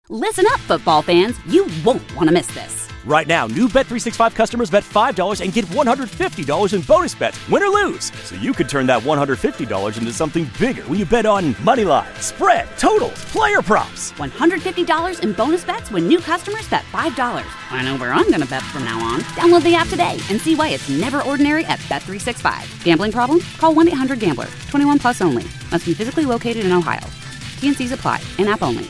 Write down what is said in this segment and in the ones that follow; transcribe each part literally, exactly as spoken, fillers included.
Listen up, football fans. You won't want to miss this. Right now, new Bet three sixty-five customers bet five dollars and get one hundred fifty dollars in bonus bets, win or lose. So you could turn that one hundred fifty dollars into something bigger when you bet on money line, spread, totals, player props. one hundred fifty dollars in bonus bets when new customers bet five dollars. I know where I'm going to bet from now on. Download the app today and see why it's never ordinary at Bet three sixty-five. Gambling problem? Call one eight hundred gambler. twenty-one plus only. Must be physically located in Ohio. T N Cs apply. In-app only.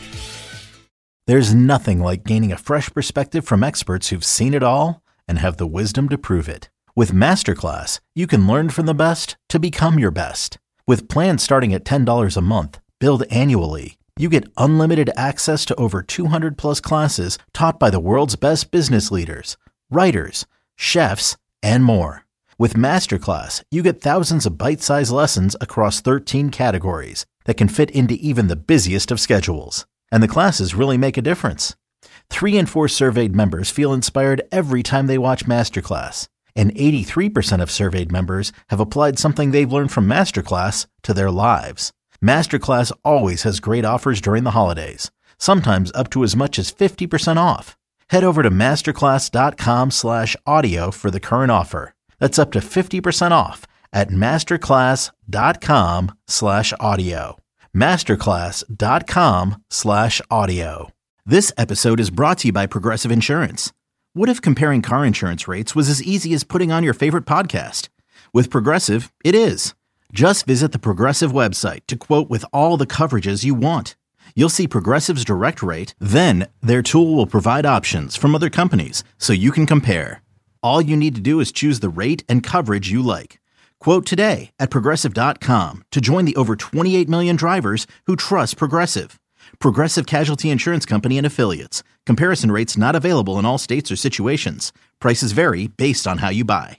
There's nothing like gaining a fresh perspective from experts who've seen it all and have the wisdom to prove it. With Masterclass, you can learn from the best to become your best. With plans starting at ten dollars a month, billed annually, you get unlimited access to over two hundred plus classes taught by the world's best business leaders, writers, chefs, and more. With Masterclass, you get thousands of bite-sized lessons across thirteen categories that can fit into even the busiest of schedules. And the classes really make a difference. Three in four surveyed members feel inspired every time they watch Masterclass. And eighty-three percent of surveyed members have applied something they've learned from Masterclass to their lives. Masterclass always has great offers during the holidays, sometimes up to as much as fifty percent off. Head over to masterclass.com slash audio for the current offer. That's up to fifty percent off at masterclass.com slash audio. masterclass.com slash audio. This episode is brought to you by Progressive Insurance. What if comparing car insurance rates was as easy as putting on your favorite podcast? With Progressive, it is. Just visit the Progressive website to quote with all the coverages you want. You'll see Progressive's direct rate, then their tool will provide options from other companies so you can compare. All you need to do is choose the rate and coverage you like. Quote today at Progressive dot com to join the over twenty-eight million drivers who trust Progressive. Progressive Casualty Insurance Company and Affiliates. Comparison rates not available in all states or situations. Prices vary based on how you buy.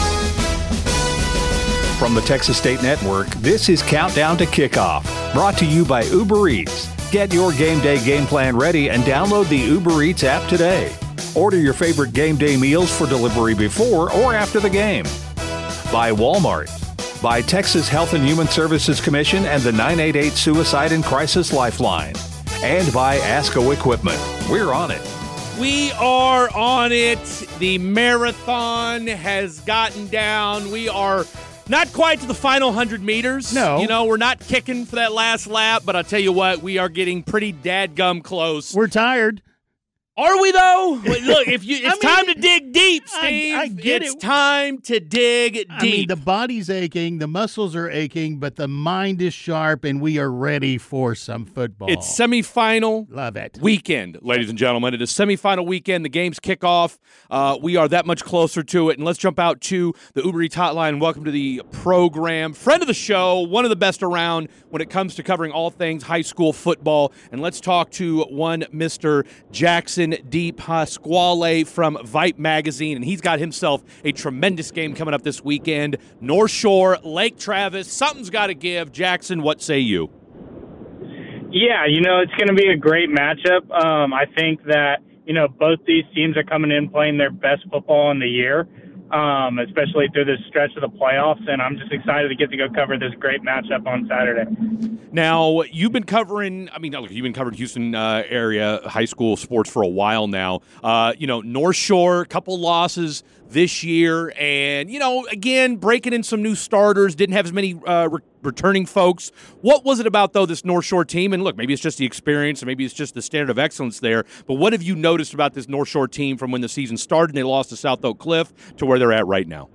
From the Texas State Network, this is Countdown to Kickoff, brought to you by Uber Eats. Get your game day game plan ready and download the Uber Eats app today. Order your favorite game day meals for delivery before or after the game. By Walmart, by Texas Health and Human Services Commission and the nine eight eight Suicide and Crisis Lifeline, and by ASCO Equipment. We're on it. We are on it. The marathon has gotten down. We are not quite to the final one hundred meters. No. You know, we're not kicking for that last lap, but I'll tell you what, we are getting pretty dadgum close. We're tired. Are we, though? Look, if you, it's I mean, time to dig deep, Steve. I, I get it's it. time to dig deep. I mean, the body's aching, the muscles are aching, but the mind is sharp, and we are ready for some football. It's semifinal Love it. weekend, ladies and gentlemen. It is semifinal weekend. The games kick off. Uh, we are that much closer to it. And let's jump out to the Uber Eats hotline. Welcome to the program. Friend of the show, one of the best around when it comes to covering all things high school football. And let's talk to one Mister Jackson D. Pasquale from Vipe Magazine, and he's got himself a tremendous game coming up this weekend. North Shore, Lake Travis, something's got to give. Jackson, what say you? Yeah, you know, it's going to be a great matchup. Um, I think that, you know, both these teams are coming in playing their best football in the year, um, especially through this stretch of the playoffs, and I'm just excited to get to go cover this great matchup on Saturday. Now, you've been covering, I mean, look, you've been covering Houston uh, area high school sports for a while now. Uh, you know, North Shore, a couple losses this year, and, you know, again, breaking in some new starters, didn't have as many uh, re- returning folks. What was it about, though, this North Shore team? And look, maybe it's just the experience, and maybe it's just the standard of excellence there, but what have you noticed about this North Shore team from when the season started and they lost to South Oak Cliff to where they're at right now?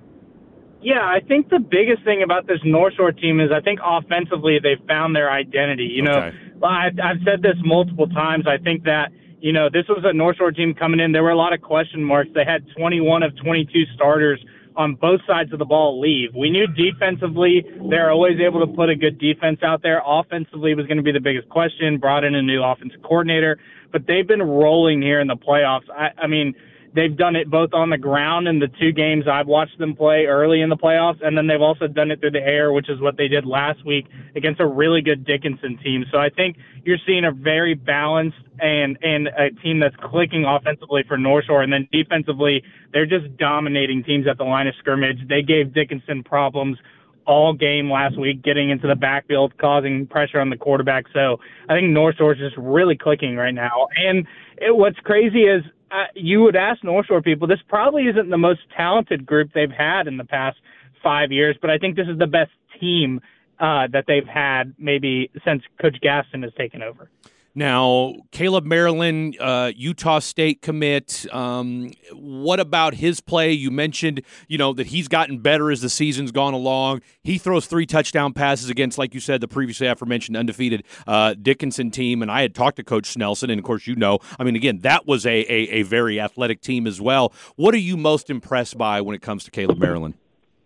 Yeah, I think the biggest thing about this North Shore team is I think offensively they've found their identity. You Okay. know, I've, I've said this multiple times. I think that, you know, this was a North Shore team coming in. There were a lot of question marks. They had twenty-one of twenty-two starters on both sides of the ball leave. We knew defensively they're always able to put a good defense out there. Offensively was going to be the biggest question, brought in a new offensive coordinator. But they've been rolling here in the playoffs. I, I mean, they've done it both on the ground in the two games I've watched them play early in the playoffs, and then they've also done it through the air, which is what they did last week against a really good Dickinson team. So I think you're seeing a very balanced and, and a team that's clicking offensively for North Shore, and then defensively, they're just dominating teams at the line of scrimmage. They gave Dickinson problems all game last week, getting into the backfield, causing pressure on the quarterback. So I think North Shore is just really clicking right now. And it, what's crazy is uh, you would ask North Shore people, this probably isn't the most talented group they've had in the past five years, but I think this is the best team uh, that they've had maybe since Coach Gaston has taken over. Now, Caleb Maryland, uh, Utah State commit. Um, what about his play? You mentioned, you know, that he's gotten better as the season's gone along. He throws three touchdown passes against, like you said, the previously aforementioned undefeated uh, Dickinson team. And I had talked to Coach Snelson, and of course, you know, I mean, again, that was a, a, a very athletic team as well. What are you most impressed by when it comes to Caleb Maryland?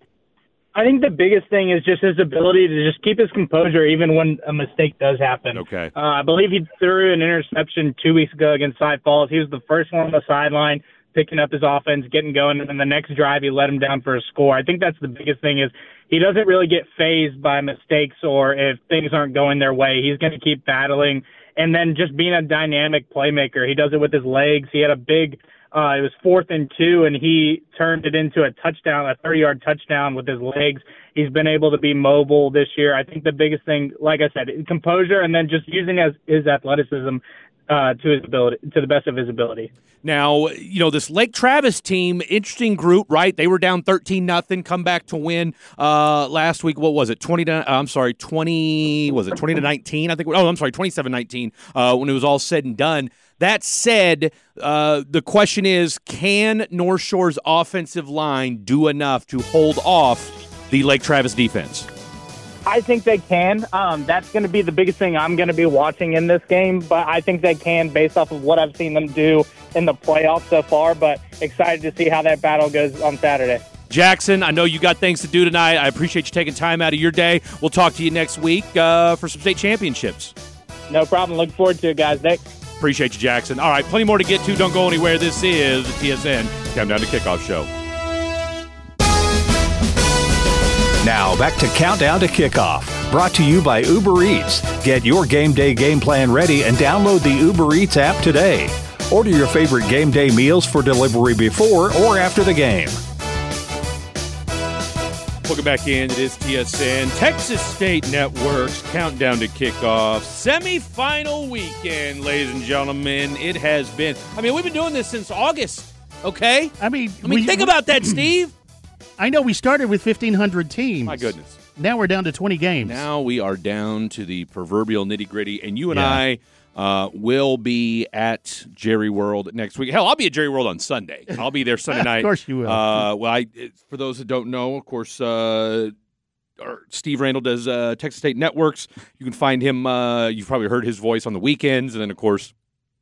I think the biggest thing is just his ability to just keep his composure even when a mistake does happen. Okay. Uh, I believe he threw an interception two weeks ago against Cy Falls. He was the first one on the sideline, picking up his offense, getting going, and then the next drive he let him down for a score. I think that's the biggest thing is he doesn't really get fazed by mistakes or if things aren't going their way. He's going to keep battling. And then just being a dynamic playmaker. He does it with his legs. He had a big Uh, it was fourth and two, and he turned it into a touchdown, a thirty-yard touchdown with his legs. He's been able to be mobile this year. I think the biggest thing, like I said, composure, and then just using his, his athleticism uh, to his ability, to the best of his ability. Now, you know, this Lake Travis team, interesting group, right? They were down thirteen nothing, come back to win uh, last week. What was it? twenty to, uh, I'm sorry, twenty, was it twenty to nineteen? I think, oh, I'm sorry, twenty-seven nineteen uh, when it was all said and done. That said, uh, the question is, can North Shore's offensive line do enough to hold off the Lake Travis defense? I think they can. Um, that's going to be the biggest thing I'm going to be watching in this game, but I think they can based off of what I've seen them do in the playoffs so far, but excited to see how that battle goes on Saturday. Jackson, I know you got things to do tonight. I appreciate you taking time out of your day. We'll talk to you next week uh, for some state championships. No problem. Looking forward to it, guys. Thanks. Appreciate you, Jackson. All right, plenty more to get to. Don't go anywhere. This is the T S N Countdown to Kickoff show. Now back to Countdown to Kickoff, brought to you by Uber Eats. Get your game day game plan ready and download the Uber Eats app today. Order your favorite game day meals for delivery before or after the game. Welcome back in. It is T S N, Texas State Network's Countdown to Kickoff. Semi-final weekend, ladies and gentlemen. It has been, I mean, we've been doing this since August, okay? I mean, I mean, we, think about that, Steve. I know we started with fifteen hundred teams. My goodness. Now we're down to twenty games. Now we are down to the proverbial nitty-gritty, and you and Yeah. I uh, will be at Jerry World next week. Hell, I'll be at Jerry World on Sunday. I'll be there Sunday night. Of course you will. Uh, well, I, for those that don't know, of course, uh, our Steve Randall does uh, Texas State Networks. You can find him. Uh, you've probably heard his voice on the weekends, and then, of course,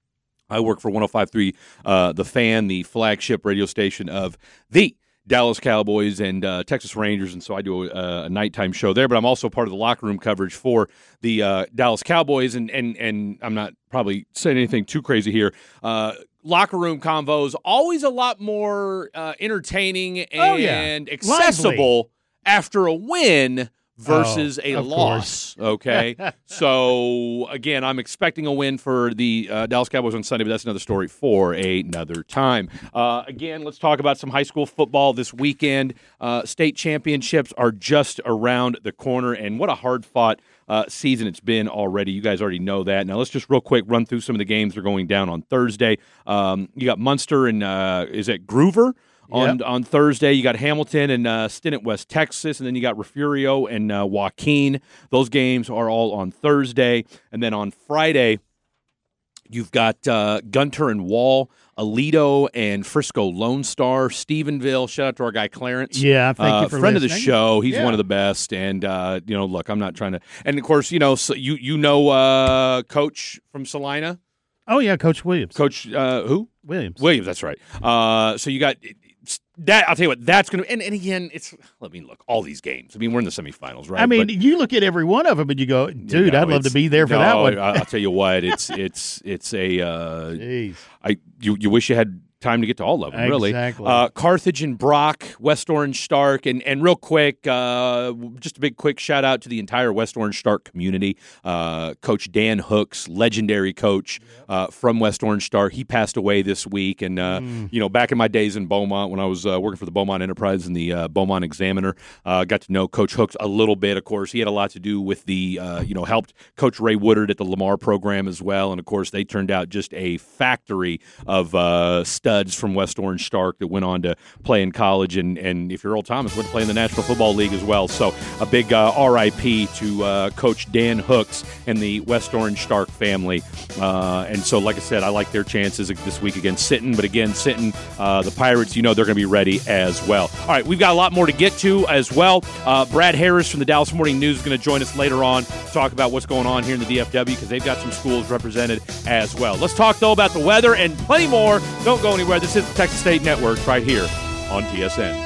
I work for one oh five point three uh, The Fan, the flagship radio station of the Dallas Cowboys and uh, Texas Rangers, and so I do a, a nighttime show there. But I'm also part of the locker room coverage for the uh, Dallas Cowboys, and and and I'm not probably saying anything too crazy here. Uh, locker room convos always a lot more uh, entertaining and Oh, yeah. accessible Lively. after a win versus Oh, a of loss. Okay, so again, I'm expecting a win for the uh, Dallas Cowboys on Sunday, but that's another story for another time. Uh, again, let's talk about some high school football this weekend. Uh, state championships are just around the corner, and what a hard-fought uh, season it's been already. You guys already know that. Now let's just real quick run through some of the games that are going down on Thursday. Um, you got Munster and uh, is it Groover? On Yep. on Thursday, you got Hamilton and uh, Stinnett, West Texas, and then you got Refugio and uh, Joaquin. Those games are all on Thursday. And then on Friday, you've got uh, Gunter and Wall, Aledo and Frisco Lone Star, Stephenville. Shout out to our guy Clarence. Yeah, thank uh, you for friend of the listening. show. He's Yeah. one of the best. And uh, you know, look, I'm not trying to. And of course, you know, so you you know, uh, Coach from Salina, Oh, yeah, Coach Williams. Coach uh, who? Williams. Williams, that's right. Uh, so you got that. I'll tell you what, that's going to. And, and again, it's. I mean, look, all these games. I mean, we're in the semifinals, right? I mean, But, you look at every one of them and you go, dude, no, I'd love to it's- be there for no, that one. I, I'll tell you what, it's it's it's a. Uh, Jeez. I you you wish you had time to get to all of them, really. Exactly. Uh, Carthage and Brock, West Orange Stark, and, and real quick, uh, just a big quick shout-out to the entire West Orange Stark community. Uh, Coach Dan Hooks, legendary coach uh, from West Orange Stark. He passed away this week, and, uh, mm. you know, back in my days in Beaumont when I was uh, working for the Beaumont Enterprise and the uh, Beaumont Examiner, uh, got to know Coach Hooks a little bit. Of course, he had a lot to do with the, uh, you know, helped Coach Ray Woodard at the Lamar program as well, and, of course, they turned out just a factory of uh, studs from West Orange Stark that went on to play in college, and, and if you're Earl Thomas, went to play in the National Football League as well. So a big uh, R I P to uh, Coach Dan Hooks and the West Orange Stark family. Uh, and so, like I said, I like their chances this week against Sinton. But again, Sinton, uh, the Pirates, you know they're going to be ready as well. All right, we've got a lot more to get to as well. Uh, Brad Harris from the Dallas Morning News is going to join us later on to talk about what's going on here in the D F W because they've got some schools represented as well. Let's talk, though, about the weather and plenty more. Don't go anywhere. This is the Texas State Network right here on T S N.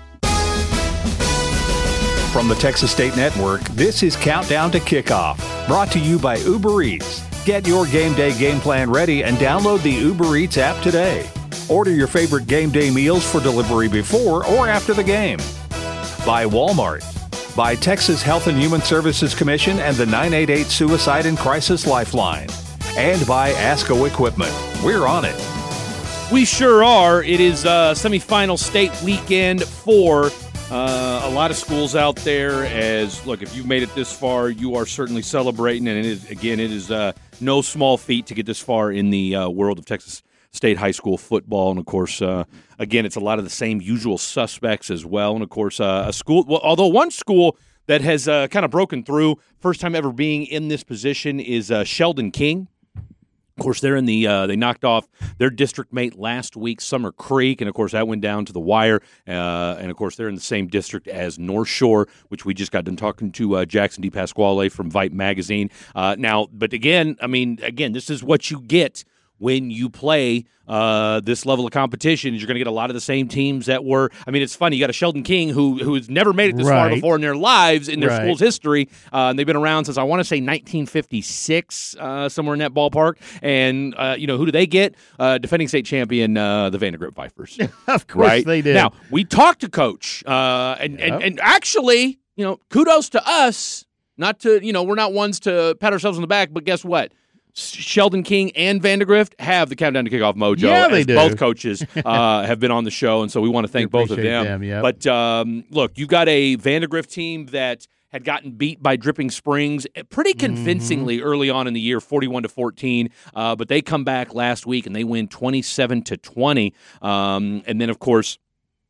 From the Texas State Network, this is Countdown to Kickoff, brought to you by Uber Eats. Get your game day game plan ready and download the Uber Eats app today. Order your favorite game day meals for delivery before or after the game. By Walmart. By Texas Health and Human Services Commission and the nine eight eight Suicide and Crisis Lifeline. And by ASCO Equipment. We're on it. We sure are. It is uh, semifinal state weekend for uh, a lot of schools out there. As look, if you've made it this far, you are certainly celebrating. And it is, again, it is uh, no small feat to get this far in the uh, world of Texas State high school football. And of course, uh, again, it's a lot of the same usual suspects as well. And of course, uh, a school. Well, although one school that has uh, kind of broken through, first time ever being in this position, is uh, Sheldon King. Of course, they're in the. Uh, they knocked off their district mate last week, Summer Creek, and of course that went down to the wire. Uh, and of course, they're in the same district as North Shore, which we just got done talking to uh, Jackson D. Pasquale from Vipe Magazine. Uh, now, but again, I mean, again, this is what you get when you play uh, this level of competition. You're going to get a lot of the same teams that were. I mean, it's funny. You got a Sheldon King who who has never made it this right. far before in their lives, in their right. school's history, uh, and they've been around since I want to say nineteen fifty-six, uh, somewhere in that ballpark. And uh, you know, who do they get? Uh, defending state champion, uh, the Vandergrift Vipers. Of course, right? they did. Now we talked to Coach, uh, and, yep. and and actually, you know, kudos to us. Not to you know, we're not ones to pat ourselves on the back, but guess what? Sheldon King and Vandergrift have the Countdown to Kickoff mojo. Yeah, they as do. Both coaches uh, have been on the show, and so we want to thank both of them. them yep. But um, look, you've got a Vandergrift team that had gotten beat by Dripping Springs pretty convincingly mm-hmm. early on in the year, forty-one to fourteen. Uh, but they come back last week and they win twenty-seven to twenty. Um, and then, of course,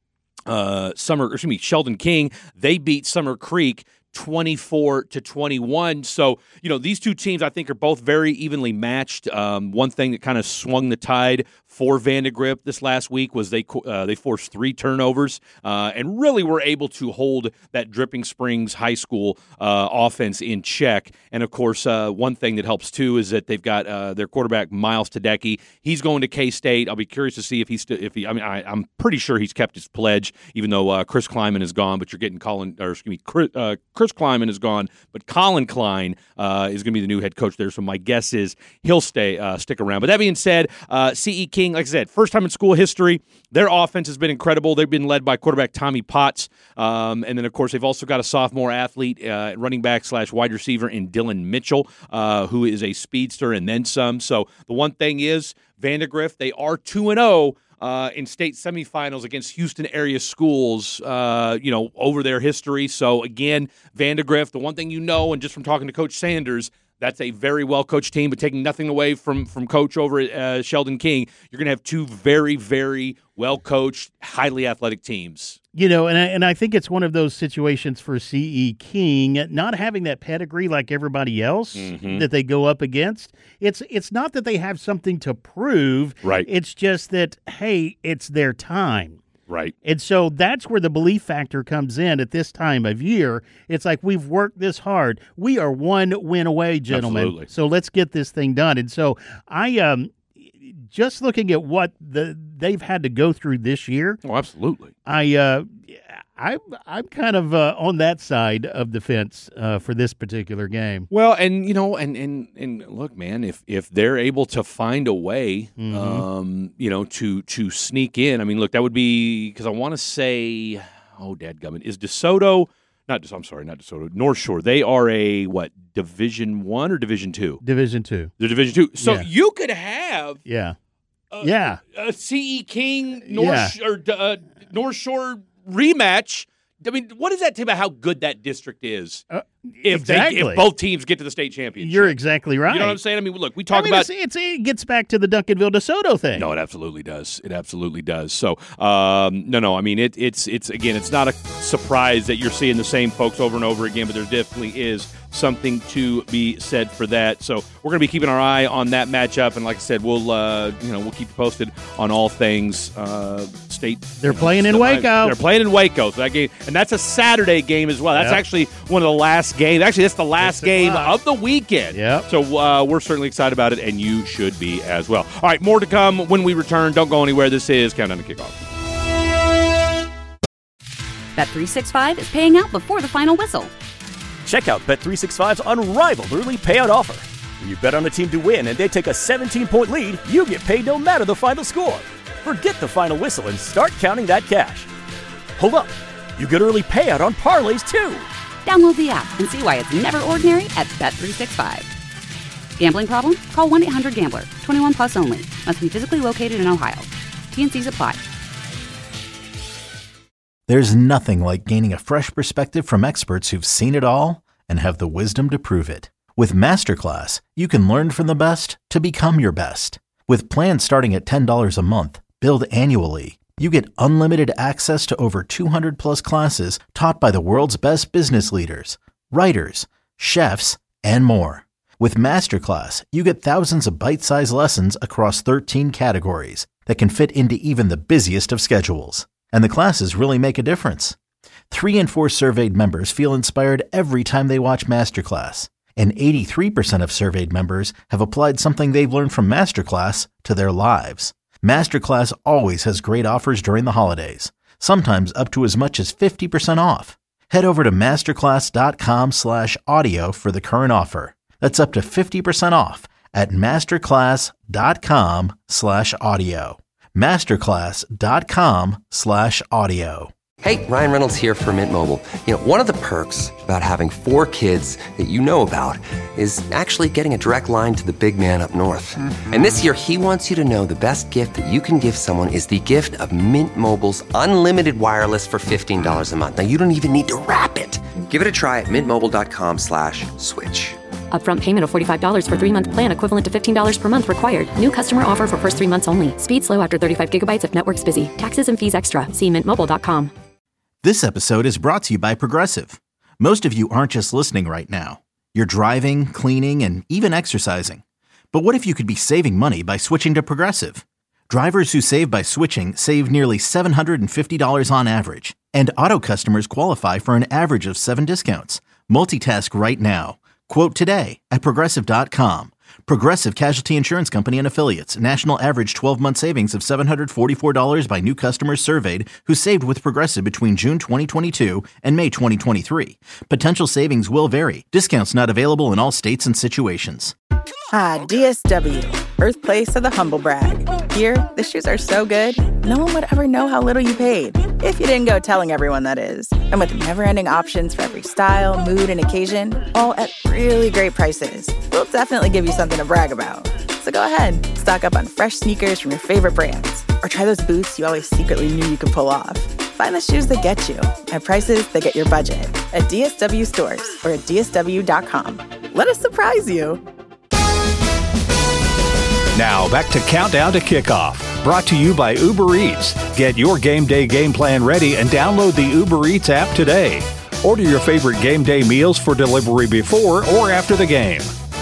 uh, Summer, excuse me, Sheldon King, they beat Summer Creek twenty-four to twenty-one. So, you know, these two teams I think are both very evenly matched. Um, one thing that kind of swung the tide for Vandergrift this last week was they uh, they forced three turnovers uh, and really were able to hold that Dripping Springs High School uh, offense in check. And, of course, uh, one thing that helps, too, is that they've got uh, their quarterback, Miles Tedecki. He's going to K-State. I'll be curious to see if he's st- if he. I mean, I, I'm pretty sure he's kept his pledge, even though uh, Chris Kleiman is gone. But you're getting Colin, or excuse me, Chris, uh, Chris Kleiman is gone, but Colin Klein uh, is going to be the new head coach there. So my guess is he'll stay uh, stick around. But that being said, uh, C E King, like I said, first time in school history, their offense has been incredible. They've been led by quarterback Tommy Potts. Um, and then, of course, they've also got a sophomore athlete, uh, running back slash wide receiver in Dylan Mitchell, uh, who is a speedster and then some. So the one thing is, Vandergrift, they are two and oh. Uh, in state semifinals against Houston area schools, uh, you know, over their history. So, again, Vandergrift, the one thing you know, and just from talking to Coach Sanders, that's a very well-coached team, but taking nothing away from, from Coach over at uh, Sheldon King, you're going to have two very, very well-coached, highly athletic teams. You know, and I, and I think it's one of those situations for C E King, not having that pedigree like everybody else mm-hmm. that they go up against. It's it's not that they have something to prove. Right. It's just that, hey, it's their time. Right. And so that's where the belief factor comes in at this time of year. It's like, we've worked this hard. We are one win away, gentlemen. Absolutely. So let's get this thing done. And so I um just looking at what the they've had to go through this year. Oh, absolutely. I uh I, I'm kind of uh, on that side of the fence uh, for this particular game. Well, and you know, and and and look, man, if if they're able to find a way, Mm-hmm. um, you know, to to sneak in, I mean, look, that would be because I want to say, oh, dadgummit, is DeSoto? Not, I'm sorry, not DeSoto. North Shore. They are a what? Division One or Division Two? Division two. They're Division Two. So Yeah. you could have Yeah. a, Yeah. a C E King North Yeah. Sh- or uh, North Shore rematch. I mean, what does that tell about how good that district is? Uh, if exactly. they, if both teams get to the state championship, You're exactly right. You know what I'm saying? I mean, look, we talk I mean, about. it's, it's, it gets back to the Duncanville DeSoto thing. No, it absolutely does. It absolutely does. So, um, no, no. I mean, it, it's it's again, it's not a surprise that you're seeing the same folks over and over again, but there definitely is something to be said for that. So we're going to be keeping our eye on that matchup, and like I said, we'll uh, you know we'll keep you posted on all things uh, state. They're you know, playing in stuff. Waco. They're playing in Waco. So that game, and that's a Saturday game as well. That's Yep. actually one of the last games. Actually, that's the last Six game o'clock. of the weekend. Yep. So uh, we're certainly excited about it, and you should be as well. All right, more to come when we return. Don't go anywhere. This is Countdown to Kickoff. Bet three sixty-five is paying out before the final whistle. Check out Bet three sixty-five's unrivaled early payout offer. When you bet on a team to win and they take a seventeen-point lead, you get paid no matter the final score. Forget the final whistle and start counting that cash. Hold up. You get early payout on parlays, too. Download the app and see why it's never ordinary at Bet three sixty-five. Gambling problem? Call one eight hundred gambler. twenty-one plus only. Must be physically located in Ohio. T N Cs apply. There's nothing like gaining a fresh perspective from experts who've seen it all and have the wisdom to prove it. With Masterclass, you can learn from the best to become your best. With plans starting at ten dollars a month, billed annually, you get unlimited access to over two hundred plus classes taught by the world's best business leaders, writers, chefs, and more. With Masterclass, you get thousands of bite-sized lessons across thirteen categories that can fit into even the busiest of schedules. And the classes really make a difference. Three in four surveyed members feel inspired every time they watch Masterclass. And eighty-three percent of surveyed members have applied something they've learned from Masterclass to their lives. Masterclass always has great offers during the holidays, sometimes up to as much as fifty percent off. Head over to masterclass.com slash audio for the current offer. That's up to fifty percent off at masterclass.com slash audio. Masterclass.com slash audio. Hey, Ryan Reynolds here for Mint Mobile. You know, one of the perks about having four kids that you know about is actually getting a direct line to the big man up north. Mm-hmm. And this year, he wants you to know the best gift that you can give someone is the gift of Mint Mobile's unlimited wireless for fifteen dollars a month. Now, you don't even need to wrap it. Give it a try at mintmobile.com slash switch. Upfront payment of forty-five dollars for three-month plan equivalent to fifteen dollars per month required. New customer offer for first three months only. Speed slow after thirty-five gigabytes if network's busy. Taxes and fees extra. See mint mobile dot com. This episode is brought to you by Progressive. Most of you aren't just listening right now. You're driving, cleaning, and even exercising. But what if you could be saving money by switching to Progressive? Drivers who save by switching save nearly seven hundred fifty dollars on average. And auto customers qualify for an average of seven discounts. Multitask right now. Quote today at Progressive dot com. Progressive Casualty Insurance Company and Affiliates. National average twelve-month savings of seven hundred forty-four dollars by new customers surveyed who saved with Progressive between June twenty twenty-two and May twenty twenty-three. Potential savings will vary. Discounts not available in all states and situations. Ah, D S W, birthplace of the humble brag. Here, the shoes are so good, no one would ever know how little you paid. If you didn't go telling everyone, that is. And with never-ending options for every style, mood, and occasion, all at really great prices, we'll definitely give you something to brag about. So go ahead, stock up on fresh sneakers from your favorite brands, or try those boots you always secretly knew you could pull off. Find the shoes that get you at prices that get your budget at D S W stores or at D S W dot com. Let us surprise you. Now back to Countdown to Kickoff, brought to you by Uber Eats. Get your game day game plan ready and download the Uber Eats app today. Order your favorite game day meals for delivery before or after the game.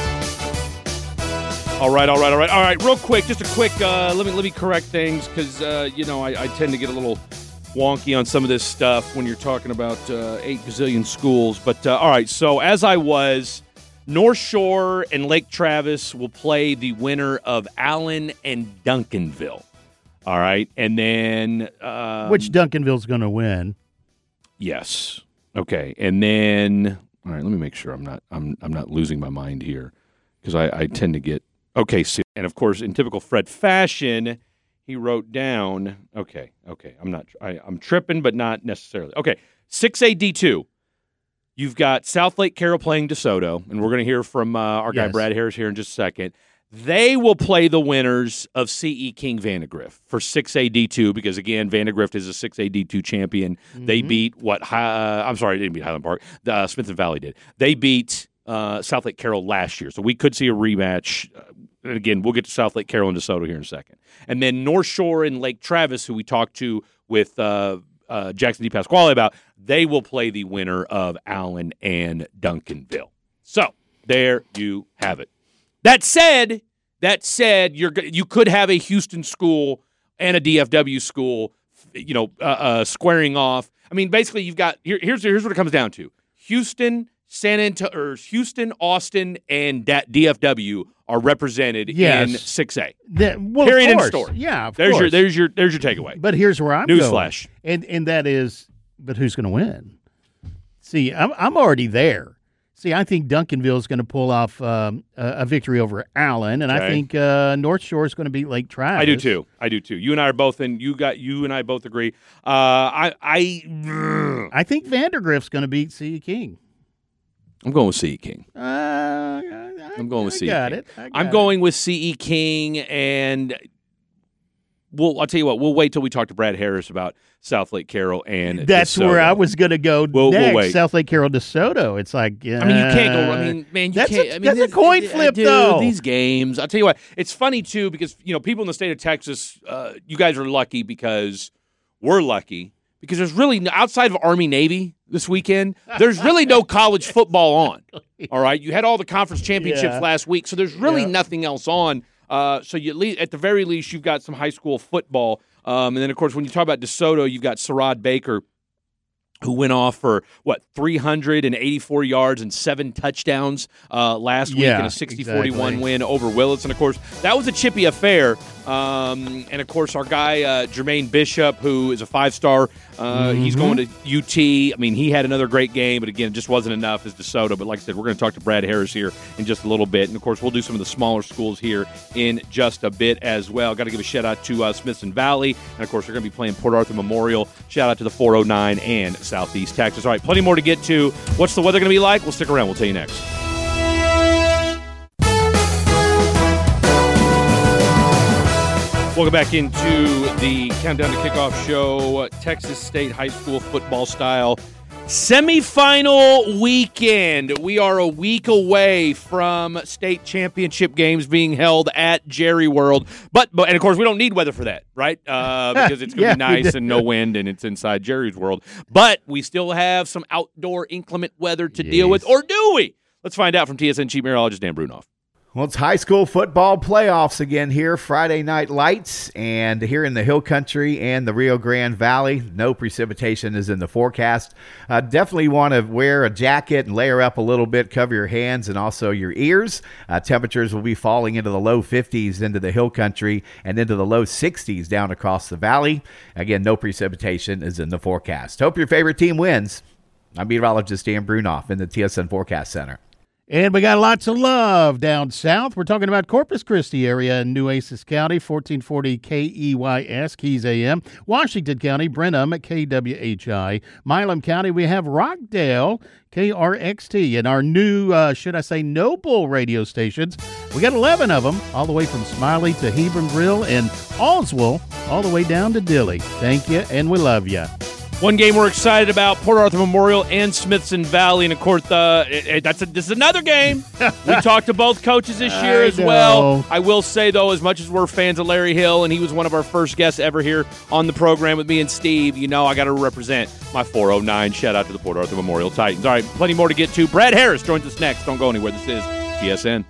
All right, all right, all right, all right. Real quick, just a quick. Uh, let me let me correct things because uh, you know I, I tend to get a little wonky on some of this stuff when you're talking about uh, eight gazillion schools. But uh, all right, so as I was. North Shore and Lake Travis will play the winner of Allen and Duncanville. All right. And then. Um, Which Duncanville's going to win? Yes. Okay. And then, all right, let me make sure I'm not I'm I'm not losing my mind here because I, I tend to get okay. So, and of course, in typical Fred fashion, he wrote down. Okay. Okay. I'm not. I, I'm tripping, but not necessarily. Okay. six A D two. You've got Southlake Carroll playing DeSoto, and we're going to hear from uh, our guy Yes. Brad Harris here in just a second. They will play the winners of C E King Vandegrift for six A D two because, again, Vandegrift is a six A D two champion. Mm-hmm. They beat what? Uh, I'm sorry, they didn't beat Highland Park. Uh, Smith and Valley did. They beat uh, Southlake Carroll last year, so we could see a rematch. Uh, and again, we'll get to Southlake Carroll and DeSoto here in a second. And then North Shore and Lake Travis, who we talked to with uh, uh, Jackson D. Pasquale about, they will play the winner of Allen and Duncanville. So there you have it. That said, that said, you're you could have a Houston school and a D F W school, you know, uh, uh, squaring off. I mean, basically, you've got here, here's here's what it comes down to: Houston, San Antonio, or Houston, Austin, and D F W are represented Yes. in six A. That, well, Period. of End course. story. Yeah, of there's course. your there's your there's your takeaway. But here's where I'm Newsflash. going, and and that is, but who's going to win? See, I'm I'm already there. See, I think Duncanville is going to pull off um, a, a victory over Allen, and Okay. I think uh, North Shore is going to beat Lake Travis. I do too. I do too. You and I are both in. You got you and I both agree. Uh, I I I think Vandegrift's going to beat C E King. I'm going with C E King. Uh, I, I'm going with I C E got King. it. I got I'm it. going with C E King, and we'll. I'll tell you what. We'll wait till we talk to Brad Harris about Southlake Carroll and. That's DeSoto. where I was going to go We'll- we'll next. wait. Southlake Carroll DeSoto. It's like, uh, I mean, you can't go. I mean, man, you that's can't. A, I mean, that's a this- coin uh, flip, dude, though. These games. I'll tell you what. It's funny too because you know people in the state of Texas. Uh, you guys are lucky because we're lucky because there's really no, outside of Army Navy this weekend. There's really no college football on. All right, you had all the conference championships Yeah. last week, so there's really Yeah. nothing else on. Uh, so you at, least, at the very least, you've got some high school football, um, and then of course when you talk about DeSoto, you've got Sarad Baker, who went off for, what, three hundred eighty-four yards and seven touchdowns uh, last week Yeah, in a sixty forty-one exactly. win over Willits. And, of course, that was a chippy affair. Um, and, of course, our guy, uh, Jermaine Bishop, who is a five-star, uh, Mm-hmm. he's going to U T. I mean, he had another great game, but, again, it just wasn't enough as DeSoto. But, like I said, we're going to talk to Brad Harris here in just a little bit. And, of course, we'll do some of the smaller schools here in just a bit as well. Got to give a shout-out to uh, Smithson Valley. And, of course, they're going to be playing Port Arthur Memorial. Shout-out to the four oh nine and Southeast Texas. All right, plenty more to get to. What's the weather going to be like? We'll stick around. We'll tell you next. Welcome back into the Countdown to Kickoff show, Texas State High School football style semifinal weekend. We are a week away from state championship games being held at Jerry World. But, but and of course, we don't need weather for that, right? Uh, because it's going to Yeah, be we nice do. and no wind, and it's inside Jerry's World. But we still have some outdoor inclement weather to deal with, or do we? Let's find out from T S N Chief Meteorologist Dan Brunoff. Well, it's high school football playoffs again here, Friday night lights, and here in the Hill Country and the Rio Grande Valley, no precipitation is in the forecast. Uh, definitely want to wear a jacket and layer up a little bit, cover your hands and also your ears. Uh, temperatures will be falling into the low fifties into the Hill Country and into the low sixties down across the valley. Again, no precipitation is in the forecast. Hope your favorite team wins. I'm meteorologist Dan Brunoff in the T S N Forecast Center. And we got lots of love down south. We're talking about Corpus Christi area in Nueces County, fourteen forty K E Y S, Keys A M. Washington County, Brenham, K W H I. Milam County, we have Rockdale, K R X T. And our new, uh, should I say, Noble radio stations, we got eleven of them, all the way from Smiley to Hebronville and Allswell, all the way down to Dilley. Thank you, and we love you. One game we're excited about, Port Arthur Memorial and Smithson Valley. And, of course, uh, it, it, that's a, this is another game. We talked to both coaches this year I as well. know. I will say, though, as much as we're fans of Larry Hill, and he was one of our first guests ever here on the program with me and Steve, you know I got to represent my four oh nine. Shout out to the Port Arthur Memorial Titans. All right, plenty more to get to. Brad Harris joins us next. Don't go anywhere. This is T S N.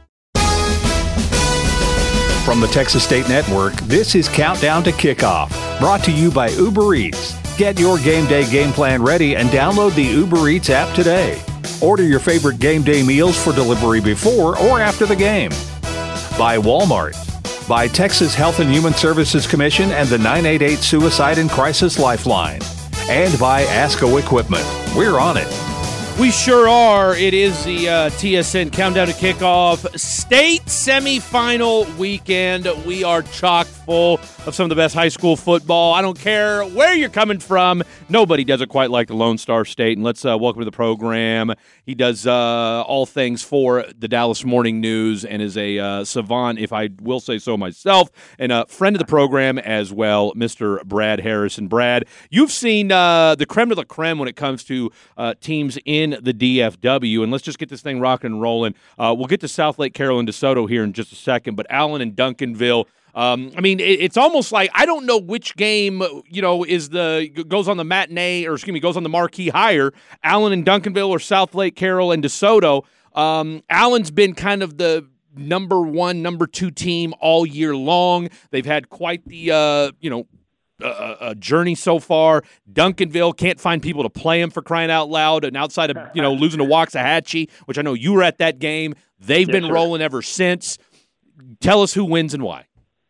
From the Texas State Network, this is Countdown to Kickoff, brought to you by Uber Eats. Get your game day game plan ready and download the Uber Eats app today. Order your favorite game day meals for delivery before or after the game. By Walmart. By Texas Health and Human Services Commission and the nine eight eight Suicide and Crisis Lifeline. and by ASCO Equipment. We're on it. We sure are. It is the uh, T S N Countdown to Kickoff State Semifinal Weekend. We are chock full of some of the best high school football. I don't care where you're coming from. Nobody does it quite like the Lone Star State. And let's uh, welcome to the program. He does uh, all things for the Dallas Morning News and is a uh, savant, if I will say so myself, and a friend of the program as well, Mister Brad Harrison. Brad, you've seen uh, the creme de la creme when it comes to uh, teams in the D F W, and let's just get this thing rocking and rolling. Uh, we'll get to South Lake Carroll and DeSoto here in just a second, but Allen and Duncanville, um, I mean, it, it's almost like I don't know which game, you know, is the goes on the matinee, or excuse me, goes on the marquee higher, Allen and Duncanville or South Lake Carroll and DeSoto. Um, Allen's been kind of the number one, number two team all year long. They've had quite the, uh, you know, A, a journey so far. Duncanville can't find people to play him, for crying out loud, and outside of, you know, losing to Waxahachie, which I know you were at that game, they've yes, been sir. rolling ever since. Tell us who wins and why.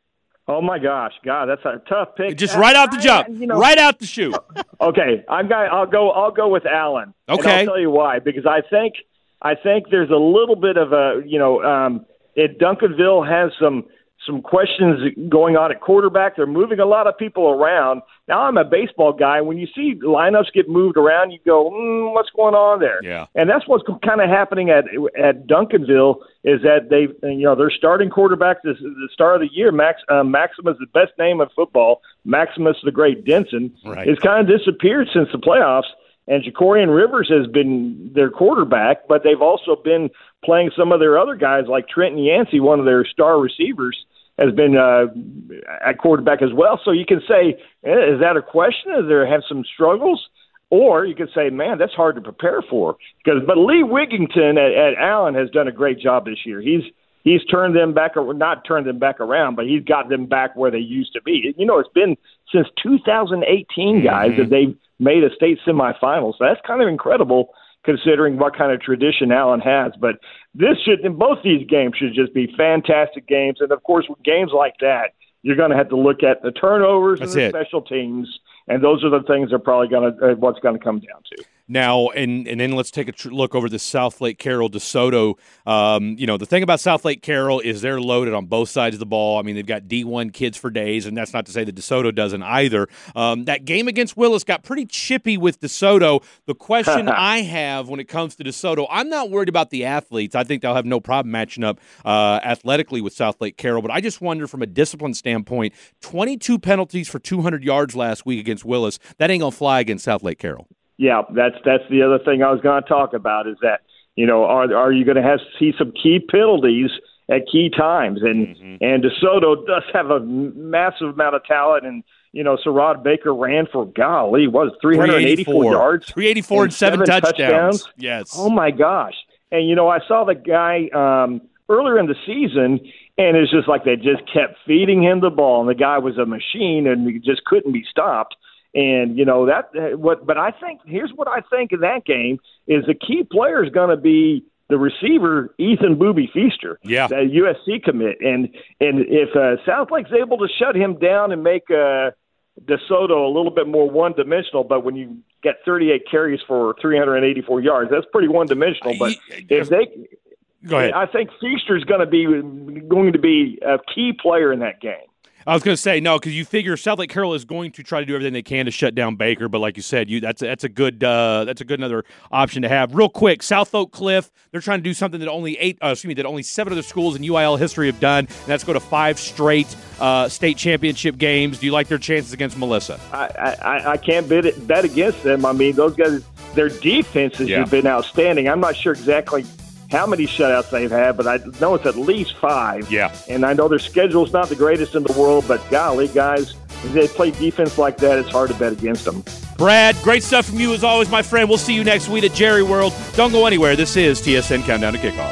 Oh my gosh, God, that's a tough pick. Just right out the jump, I, you know, right out the chute. Okay, I'm going. I'll go. I'll go with Allen. Okay, and I'll tell you why. Because I think I think there's a little bit of a, you know, um, it Duncanville has some. some questions going on at quarterback. They're moving a lot of people around. Now, I'm a baseball guy. When you see lineups get moved around, you go, mm, what's going on there? Yeah. And that's what's kind of happening at at Duncanville is that they, you know, their starting quarterback this the start of the year, Max uh, Maximus, the best name of football, Maximus the Great Denson, right. has kind of disappeared since the playoffs. And Jacorian Rivers has been their quarterback, but they've also been playing some of their other guys like Trenton Yancey, one of their star receivers, has been uh, at quarterback as well. So you can say, eh, is that a question? Is there have some struggles? Or you could say, man, that's hard to prepare for. Because, but Lee Wigington at, at Allen has done a great job this year. He's he's turned them back, or not turned them back around, but he's got them back where they used to be. You know, it's been since two thousand eighteen, guys, mm-hmm. that they've made a state semifinal. So that's kind of incredible considering what kind of tradition Allen has. But this should, in both these games should just be fantastic games. And, of course, with games like that, you're going to have to look at the turnovers That's and the it. special teams, and those are the things that are probably going to uh, what's going to come down to. Now, and and then let's take a tr- look over the South Lake Carroll DeSoto. Um, you know, the thing about South Lake Carroll is they're loaded on both sides of the ball. I mean, they've got D one kids for days, and that's not to say that DeSoto doesn't either. Um, that game against Willis got pretty chippy with DeSoto. The question I have when it comes to DeSoto, I'm not worried about the athletes. I think they'll have no problem matching up uh, athletically with South Lake Carroll, but I just wonder from a discipline standpoint, twenty-two penalties for two hundred yards last week against Willis, that ain't going to fly against South Lake Carroll. Yeah, that's that's the other thing I was going to talk about is that, you know, are are you going to have see some key penalties at key times? And mm-hmm. and DeSoto does have a massive amount of talent, and you know, Sherrod Baker ran for golly, what was it, three hundred eighty-four yards, three eighty-four and, and seven, seven touchdowns. touchdowns. Yes. Oh my gosh! And you know, I saw the guy um, earlier in the season, and it's just like they just kept feeding him the ball, and the guy was a machine, and he just couldn't be stopped. And, you know, that what, but I think here's what I think in that game is the key player is going to be the receiver, Ethan Booby Feaster, yeah. the U S C commit. And, and if uh, South Lake's able to shut him down and make uh, DeSoto a little bit more one dimensional, but when you get thirty-eight carries for three hundred eighty-four yards, that's pretty one dimensional. But if they, go ahead. I think Feaster's going to be going to be a key player in that game. I was going to say no, because you figure South Lake Carroll is going to try to do everything they can to shut down Baker, but like you said, you that's that's a good uh, that's a good another option to have. Real quick, South Oak Cliff, they're trying to do something that only eight, uh, excuse me, that only seven other schools in U I L history have done, and that's go to five straight uh, state championship games. Do you like their chances against Melissa? I I, I can't bet it, bet against them. I mean, those guys, their defenses yeah. have been outstanding. I'm not sure exactly how many shutouts they've had, but I know it's at least five. Yeah. And I know their schedule's not the greatest in the world, but golly, guys, if they play defense like that, it's hard to bet against them. Brad, great stuff from you as always, my friend. We'll see you next week at Jerry World. Don't go anywhere. This is T S N Countdown to Kickoff.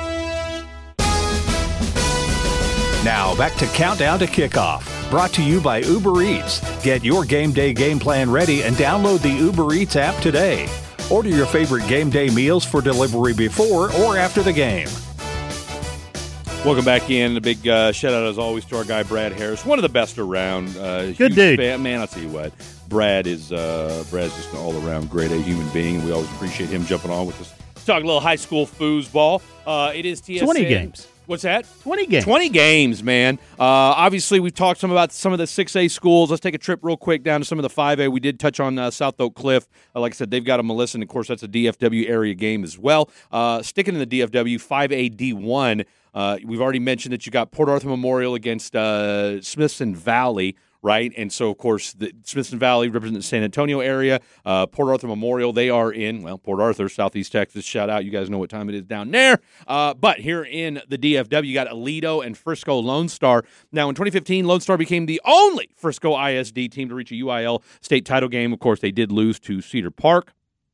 Now back to Countdown to Kickoff, brought to you by Uber Eats. Get your game day game plan ready and download the Uber Eats app today. Order your favorite game day meals for delivery before or after the game. Welcome back in. A big uh, shout-out, as always, to our guy, Brad Harris. One of the best around. Uh, Good dude. Fan. Man, I'll tell you what. Brad is uh, Brad's just an all-around great A human being, and we always appreciate him jumping on with us. Talking a little high school foosball. Uh, it is T S N. twenty games. What's that? twenty games. twenty games, man. Uh, obviously, we've talked some about some of the six A schools. Let's take a trip real quick down to some of the five A. We did touch on uh, South Oak Cliff. Uh, like I said, they've got a Melissa, and of course, that's a D F W area game as well. Uh, sticking in the D F W, five A D one. Uh, we've already mentioned that you got Port Arthur Memorial against uh, Smithson Valley, right? And so, of course, the Smithson Valley represents the San Antonio area. Uh, Port Arthur Memorial, they are in, well, Port Arthur, Southeast Texas. Shout out. You guys know what time it is down there. Uh, but here in the D F W, you got Aledo and Frisco Lone Star. Now, in twenty fifteen, Lone Star became the only Frisco I S D team to reach a U I L state title game. Of course, they did lose to Cedar Park.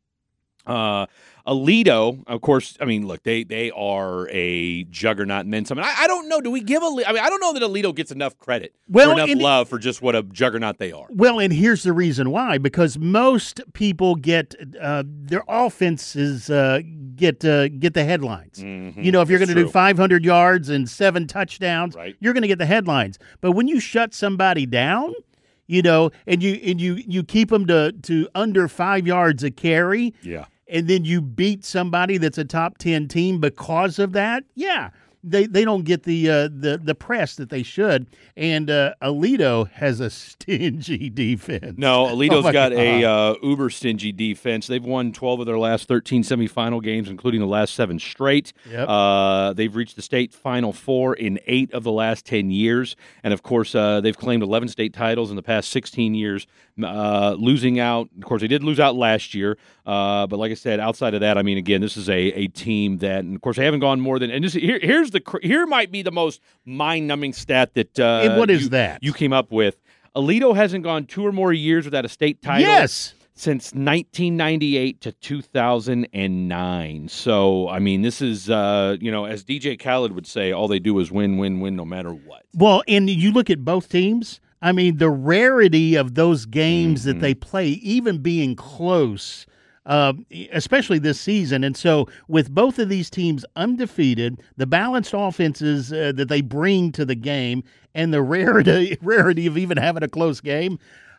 Uh, Aledo, of course, I mean, look, they they are a juggernaut and then some. I, I don't know. Do we give Aledo? I mean, I don't know that Aledo gets enough credit well, or enough and, love for just what a juggernaut they are. Well, and here's the reason why. Because most people get uh, their offenses uh, get uh, get the headlines. Mm-hmm. You know, if you're going to do five hundred yards and seven touchdowns, right, you're going to get the headlines. But when you shut somebody down, you know, and you and you you keep them to to under five yards a carry, yeah. And then you beat somebody that's a top ten team because of that, yeah, they they don't get the uh, the the press that they should. And uh, Aledo has a stingy defense. No, Aledo's oh got God. a uh, uber stingy defense. They've won twelve of their last thirteen semifinal games, including the last seven straight. Yep. Uh, they've reached the state Final Four in eight of the last ten years. And, of course, uh, they've claimed eleven state titles in the past sixteen years, uh, losing out. Of course, they did lose out last year. Uh, but like I said, outside of that, I mean, again, this is a, a team that, and of course, they haven't gone more than, and this, here, here's the, here might be the most mind-numbing stat that uh, And what is you, that? you came up with. Aledo hasn't gone two or more years without a state title. Yes. Since nineteen ninety-eight to two thousand nine. So, I mean, this is, uh, you know, as D J Khaled would say, all they do is win, win, win, no matter what. Well, and you look at both teams, I mean, the rarity of those games mm-hmm. that they play, even being close, uh, especially this season. And so with both of these teams undefeated, the balanced offenses uh, that they bring to the game, and the rarity, rarity of even having a close game,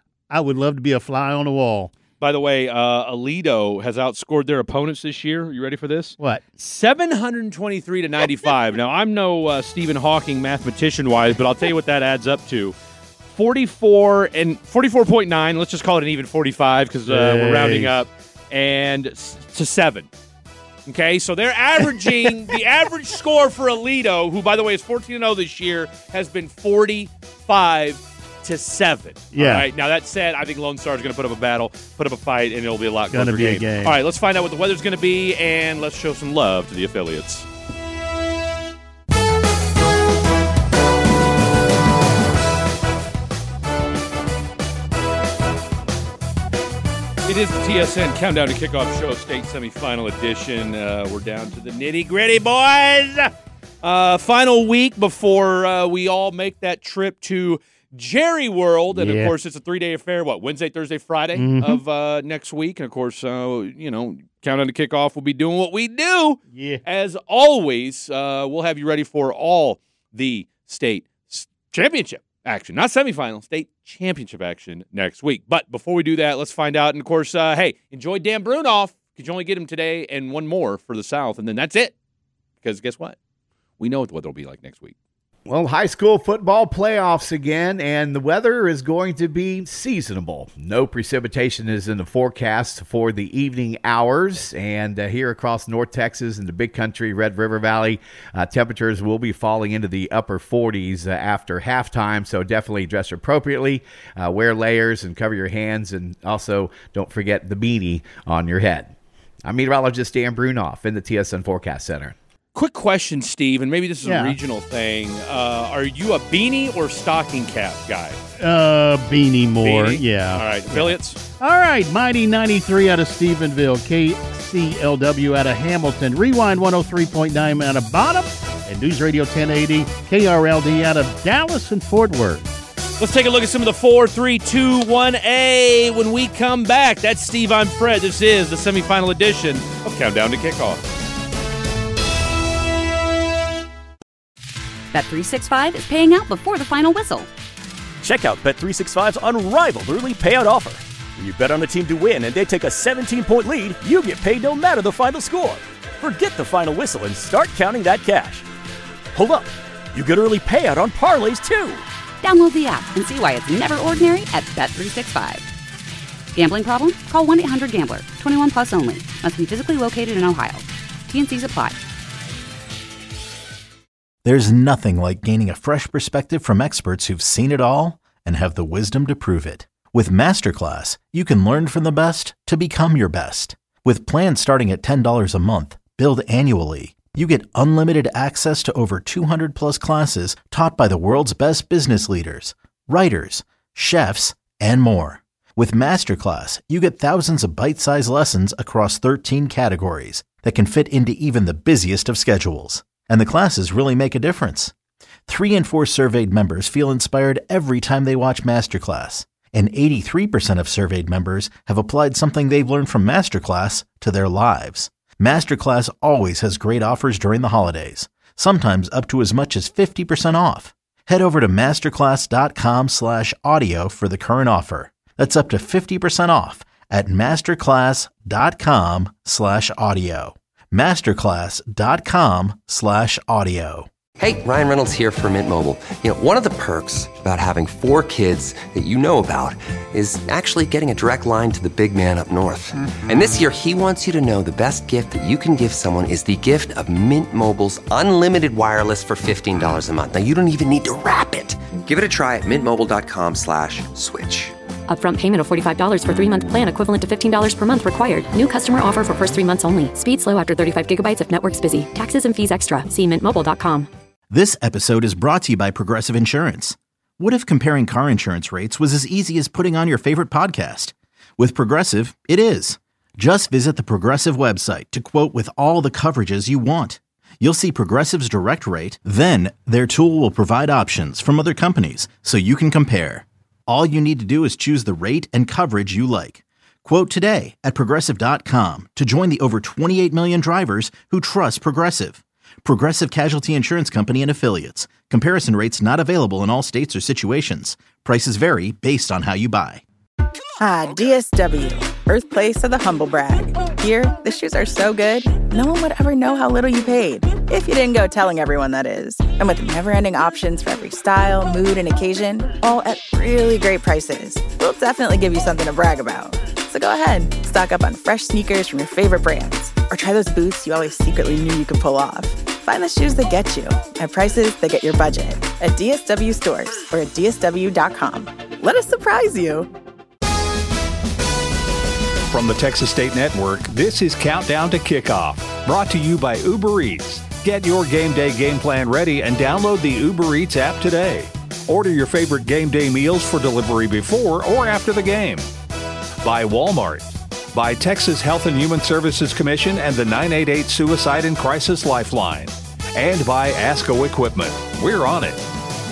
I would love to be a fly on the wall. By the way, uh, Aledo has outscored their opponents this year. You ready for this? What? seven hundred twenty-three to ninety-five. Now, I'm no uh, Stephen Hawking mathematician-wise, but I'll tell you what that adds up to. forty-four and forty-four point nine. Let's just call it an even forty-five because uh, hey. we're rounding up. And s- to seven. Okay, so they're averaging the average score for Aledo, who, by the way, is fourteen and oh this year, has been forty-five to seven. Yeah. All right. Now, that said, I think Lone Star is going to put up a battle, put up a fight, and it'll be a lot Gonna closer be a game. game. All right, let's find out what the weather's going to be, and let's show some love to the affiliates. It is the T S N Countdown to Kickoff Show, state semifinal edition. Uh, we're down to the nitty-gritty, boys. Uh, final week before uh, we all make that trip to Jerry World. And, Yeah. of course, it's a three-day affair, what, Wednesday, Thursday, Friday Mhm. of uh, next week. And, of course, uh, you know, Countdown to Kickoff will be doing what we do. Yeah. As always, uh, we'll have you ready for all the state s- championship action. Not semifinal, state championship action next week. But before we do that, let's find out. And, of course, uh, hey, enjoy Dan Brunoff because you only get him today and one more for the South. And then that's it. Because guess what? We know what the weather will be like next week. Well, high school football playoffs again, and the weather is going to be seasonable. No precipitation is in the forecast for the evening hours, and uh, here across North Texas and the Big Country, Red River Valley, uh, temperatures will be falling into the upper forties uh, after halftime, so definitely dress appropriately, uh, wear layers, and cover your hands, and also don't forget the beanie on your head. I'm meteorologist Dan Brunoff in the T S N Forecast Center. Quick question, Steve, and maybe this is Yeah. a regional thing. Uh, are you a beanie or stocking cap guy? Uh, Beanie more, Beanie? yeah. All right, affiliates? All right, Mighty ninety-three out of Stephenville, K C L W out of Hamilton, Rewind one oh three point nine out of Bottom, and News Radio ten eighty, K R L D out of Dallas and Fort Worth. Let's take a look at some of the four, three, two, one A when we come back. That's Steve, I'm Fred. This is the semifinal edition of Countdown to Kickoff. Bet three sixty-five is paying out before the final whistle. Check out Bet three sixty-five's unrivaled early payout offer. When you bet on a team to win and they take a seventeen-point lead, you get paid no matter the final score. Forget the final whistle and start counting that cash. Hold up. You get early payout on parlays, too. Download the app and see why it's never ordinary at Bet three sixty-five. Gambling problem? Call one eight hundred gambler. twenty-one plus only. Must be physically located in Ohio. T N Cs apply. There's nothing like gaining a fresh perspective from experts who've seen it all and have the wisdom to prove it. With Masterclass, you can learn from the best to become your best. With plans starting at ten dollars a month, billed annually, you get unlimited access to over two hundred plus classes taught by the world's best business leaders, writers, chefs, and more. With Masterclass, you get thousands of bite-sized lessons across thirteen categories that can fit into even the busiest of schedules. And the classes really make a difference. Three in four surveyed members feel inspired every time they watch Masterclass. And eighty-three percent of surveyed members have applied something they've learned from Masterclass to their lives. Masterclass always has great offers during the holidays, sometimes up to as much as fifty percent off. Head over to masterclass.com slash audio for the current offer. That's up to fifty percent off at masterclass.com slash audio. Masterclass.com slash audio. Hey, Ryan Reynolds here for Mint Mobile. You know, one of the perks about having four kids that you know about is actually getting a direct line to the big man up north. Mm-hmm. And this year, he wants you to know the best gift that you can give someone is the gift of Mint Mobile's unlimited wireless for fifteen dollars a month. Now, you don't even need to wrap it. Give it a try at mintmobile.com slash switch. Upfront payment of forty-five dollars for three-month plan equivalent to fifteen dollars per month required. New customer offer for first three months only. Speed slow after thirty-five gigabytes if network's busy. Taxes and fees extra. See mint mobile dot com. This episode is brought to you by Progressive Insurance. What if comparing car insurance rates was as easy as putting on your favorite podcast? With Progressive, it is. Just visit the Progressive website to quote with all the coverages you want. You'll see Progressive's direct rate, then their tool will provide options from other companies so you can compare. All you need to do is choose the rate and coverage you like. Quote today at progressive dot com to join the over twenty-eight million drivers who trust Progressive. Progressive Casualty Insurance Company and Affiliates. Comparison rates not available in all states or situations. Prices vary based on how you buy. Ah, D S W, birthplace of the humble brag. Here, the shoes are so good, no one would ever know how little you paid. If you didn't go telling everyone, that is. And with never-ending options for every style, mood, and occasion, all at really great prices, we'll definitely give you something to brag about. So go ahead, stock up on fresh sneakers from your favorite brands, or try those boots you always secretly knew you could pull off. Find the shoes that get you at prices that get your budget at D S W stores or at D S W dot com. Let us surprise you. From the Texas State Network, this is Countdown to Kickoff, brought to you by Uber Eats. Get your game day game plan ready and download the Uber Eats app today. Order your favorite game day meals for delivery before or after the game. By Walmart. By Texas Health and Human Services Commission and the nine eight eight Suicide and Crisis Lifeline. And by ASCO Equipment. We're on it.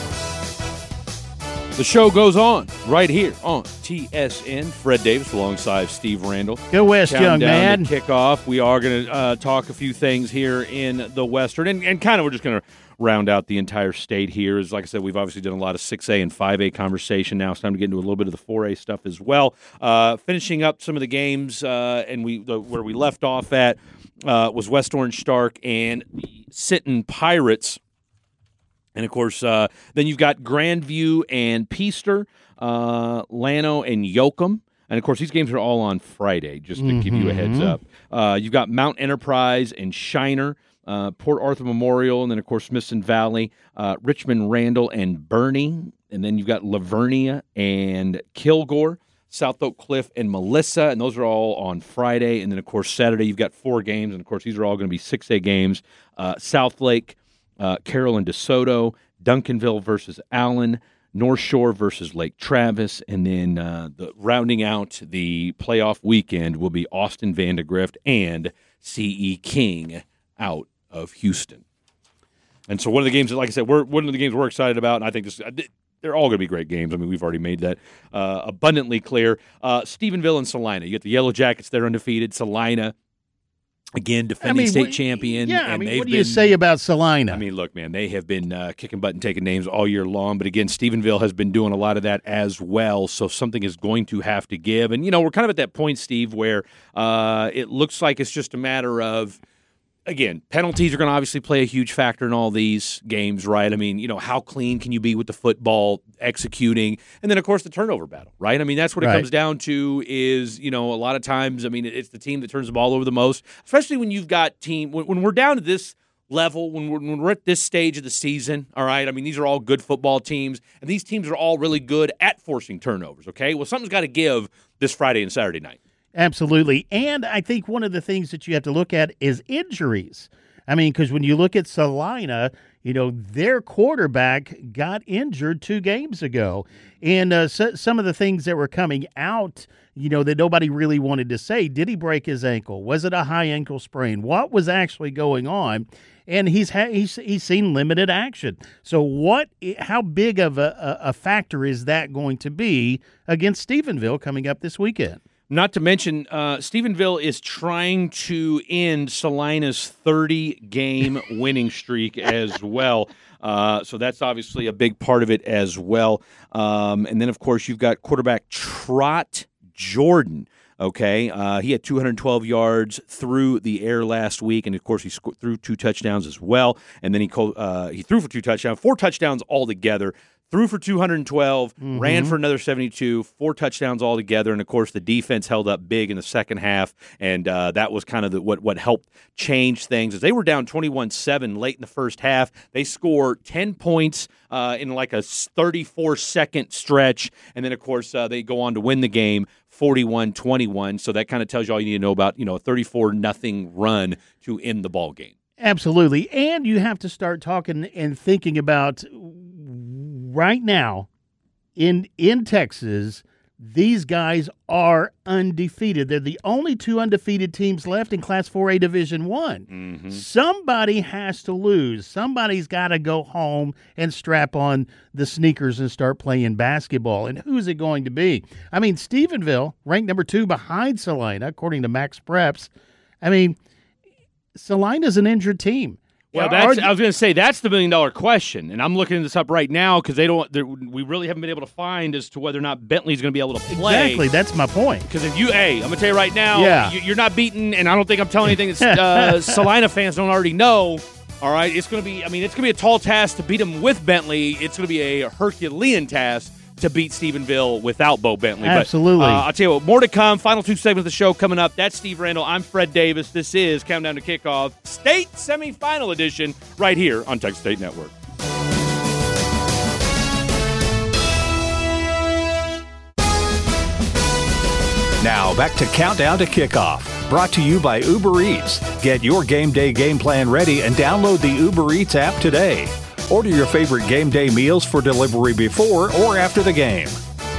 The show goes on right here on T S N. Fred Davis alongside Steve Randall. Go West, young man. Kickoff. We are going to uh, talk a few things here in the Western, and, and kind of we're just going to round out the entire state here. As like I said, we've obviously done a lot of six A and five A conversation. Now it's time to get into a little bit of the four A stuff as well. Uh, finishing up some of the games, uh, and we the, where we left off at uh, was West Orange Stark and the Sinton Pirates. And, of course, uh, then you've got Grandview and Peaster, uh, Llano and Yoakum. And, of course, these games are all on Friday, just to mm-hmm. give you a heads up. Uh, you've got Mount Enterprise and Shiner, uh, Port Arthur Memorial, and then, of course, Smithson Valley, uh, Richmond, Randall, and Bernie. And then you've got Lavernia and Kilgore, South Oak Cliff and Melissa. And those are all on Friday. And then, of course, Saturday you've got four games. And, of course, these are all going to be six A games. Uh, South Lake, Uh, Carroll and DeSoto, Duncanville versus Allen, North Shore versus Lake Travis, and then uh, the rounding out the playoff weekend will be Austin Vandegrift and C E King out of Houston. And so one of the games that, like I said, we're one of the games we're excited about, and I think this, they're all going to be great games. I mean, we've already made that uh, abundantly clear. Uh, Stephenville and Salina. You get the Yellow Jackets, they're undefeated. Salina Again, defending I mean, state what- champion. Yeah, and I mean, they've what do you been, say about Salina? I mean, look, man, they have been uh, kicking butt and taking names all year long. But again, Stephenville has been doing a lot of that as well. So something is going to have to give. And, you know, we're kind of at that point, Steve, where uh, it looks like it's just a matter of, again, penalties are going to obviously play a huge factor in all these games, right? I mean, you know, how clean can you be with the football executing? And then, of course, the turnover battle, right? I mean, that's what it Right. comes down to is, you know, a lot of times, I mean, it's the team that turns the ball over the most, especially when you've got team, when, when we're down to this level, when we're, when we're at this stage of the season, all right? I mean, these are all good football teams, and these teams are all really good at forcing turnovers, okay? Well, something's got to give this Friday and Saturday night. Absolutely. And I think one of the things that you have to look at is injuries. I mean, because when you look at Salina, you know, their quarterback got injured two games ago. And uh, so, some of the things that were coming out, you know, that nobody really wanted to say, did he break his ankle? Was it a high ankle sprain? What was actually going on? And he's ha- he's he's seen limited action. So what? How big of a, a factor is that going to be against Stephenville coming up this weekend? Not to mention, uh, Stephenville is trying to end Salina's thirty-game winning streak as well. Uh, so that's obviously a big part of it as well. Um, and then, of course, you've got quarterback Trot Jordan. Okay, uh, he had two hundred twelve yards through the air last week, and of course he sc- threw two touchdowns as well. And then he co- uh, he threw for two touchdowns, four touchdowns altogether. Threw for two hundred twelve, Mm-hmm. ran for another seventy-two, four touchdowns altogether, and of course the defense held up big in the second half, and uh, that was kind of the, what what helped change things. As they were down twenty-one seven late in the first half, they scored ten points uh, in like a thirty-four second stretch, and then of course uh, they go on to win the game forty-one twenty-one. So that kind of tells you all you need to know about, you know, a thirty-four nothing run to end the ball game. Absolutely. And you have to start talking and thinking about right now in in Texas, these guys are undefeated. They're the only two undefeated teams left in Class four A Division One. Mm-hmm. Somebody has to lose. Somebody's got to go home and strap on the sneakers and start playing basketball. And who's it going to be? I mean, Stephenville, ranked number two behind Salina, according to Max Preps. I mean, Salina's an injured team. Well, Are- that's, I was going to say that's the million dollar question, and I'm looking this up right now because they don't. We really haven't been able to find as to whether or not Bentley's going to be able to play. Exactly, that's my point. Because if you, hey, I'm going to tell you right now, Yeah. you, you're not beaten, and I don't think I'm telling anything that uh, Salina fans don't already know. All right, it's going to be. I mean, it's going to be a tall task to beat them with Bentley. It's going to be a Herculean task to beat Stephenville without Bo Bentley. Absolutely. But, uh, I'll tell you what, more to come. Final two segments of the show coming up. That's Steve Randall. I'm Fred Davis. This is Countdown to Kickoff, State Semifinal Edition, right here on Texas State Network. Now back to Countdown to Kickoff, brought to you by Uber Eats. Get your game day game plan ready and download the Uber Eats app today. Order your favorite game day meals for delivery before or after the game.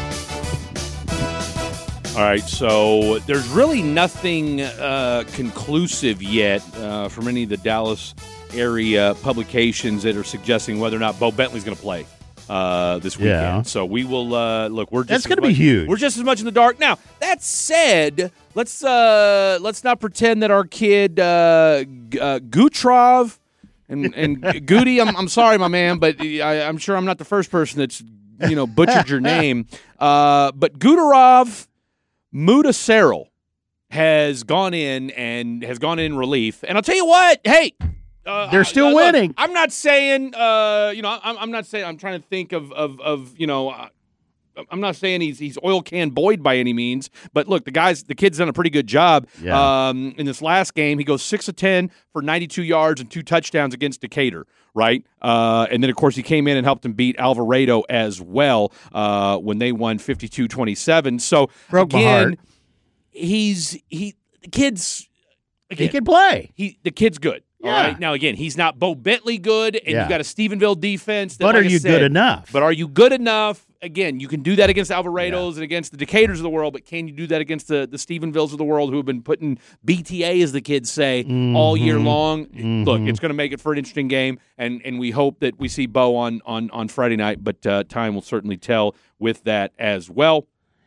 All right, so there's really nothing uh, conclusive yet uh, from any of the Dallas area publications that are suggesting whether or not Bo Bentley's going to play uh, this weekend. Yeah. So we will uh, look. We're just That's as gonna be much- huge. We're just as much in the dark now. That said, let's uh, let's not pretend that our kid uh, G- uh, Gutrov and and Goody. I'm I'm sorry, my man, but I, I'm sure I'm not the first person that's you know butchered your name. Uh, but Gutarov Mudaseril has gone in and has gone in relief. And I'll tell you what, hey, uh, They're still uh, look, winning. I'm not saying, uh, you know, I'm, I'm not saying. I'm trying to think of of, of you know. Uh, I'm not saying he's he's oil can Boyd by any means, but look, the guys, the kid's done a pretty good job. Yeah. Um, in this last game, he goes six of ten for ninety-two yards and two touchdowns against Decatur, right? Uh, and then of course he came in and helped him beat Alvarado as well uh, when they won fifty-two twenty-seven. So Broke my again, heart. he's he the kid's again, He can play. he the kid's good. All Yeah. right. Now again, he's not Bo Bentley good, and Yeah. you've got a Stephenville defense. That, But like are I you said, good enough? But are you good enough? Again, you can do that against Alvarados and against the Decaturs of the world, but can you do that against the, the Stephenvilles of the world who have been putting B T A, as the kids say, all year Mhm. long? Mhm. Look, it's going to make it for an interesting game, and, and we hope that we see Bo on, on, on Friday night, but uh, time will certainly tell with that as well.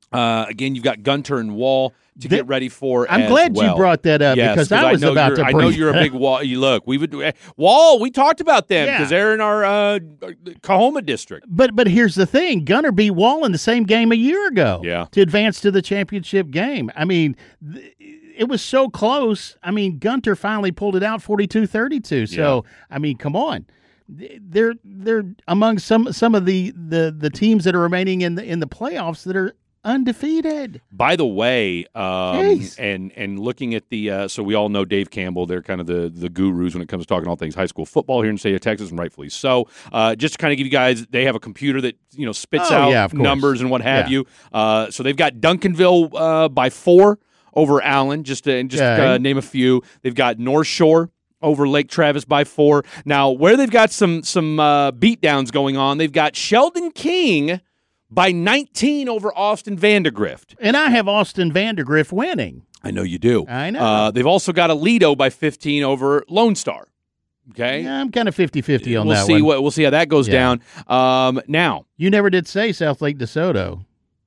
Uh, again, you've got Gunter and Wall to The- get ready for. I'm as glad well. you brought that up Yes, because I was know about you're- to I know bring you're a big Wall. You look, we would Wall. We talked about them Yeah. because they're in our uh, Kahoma district. But but here's the thing: Gunter beat Wall in the same game a year ago. Yeah. To advance to the championship game. I mean, th- it was so close. I mean, Gunter finally pulled it out, forty-two thirty-two. So I mean, come on, they're they're among some some of the, the, the teams that are remaining in the in the playoffs that are undefeated. By the way, um, Jeez. and and looking at the uh, so we all know Dave Campbell. They're kind of the the gurus when it comes to talking all things high school football here in the state of Texas, and rightfully so. Uh, just to kind of give you guys, they have a computer that you know spits Oh, out yeah, of course. numbers and what have Yeah. you. Uh, so they've got Duncanville uh, by four over Allen, just to just Okay. uh, name a few. They've got North Shore over Lake Travis by four. Now, where they've got some some uh, beatdowns going on, they've got Sheldon King by nineteen over Austin Vandegrift. And I have Austin Vandegrift winning. I know you do. I know. Uh, they've also got Aledo by fifteen over Lone Star. Okay. Yeah, I'm kind of fifty-fifty on we'll that see one. what we'll see how that goes Yeah. down. Um, now, You never did say South Lake DeSoto.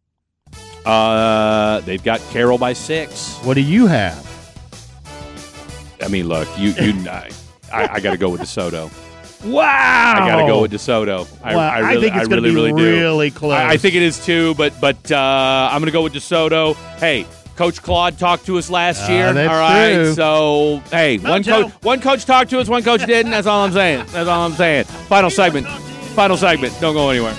uh, they've got Carroll by six. What do you have? I mean, look, you you I, I, I got to go with DeSoto. Wow! I got to go with DeSoto. I, Wow, I, I really, think it's I gonna really, be really do. really close. I, I think it is too, but but uh, I'm going to go with DeSoto. Hey, Coach Claude talked to us last Ah, year. that's all right, true. so hey, one Mojo. coach one coach talked to us, one coach didn't. That's all I'm saying. That's all I'm saying. Final segment. Final segment. Don't go anywhere.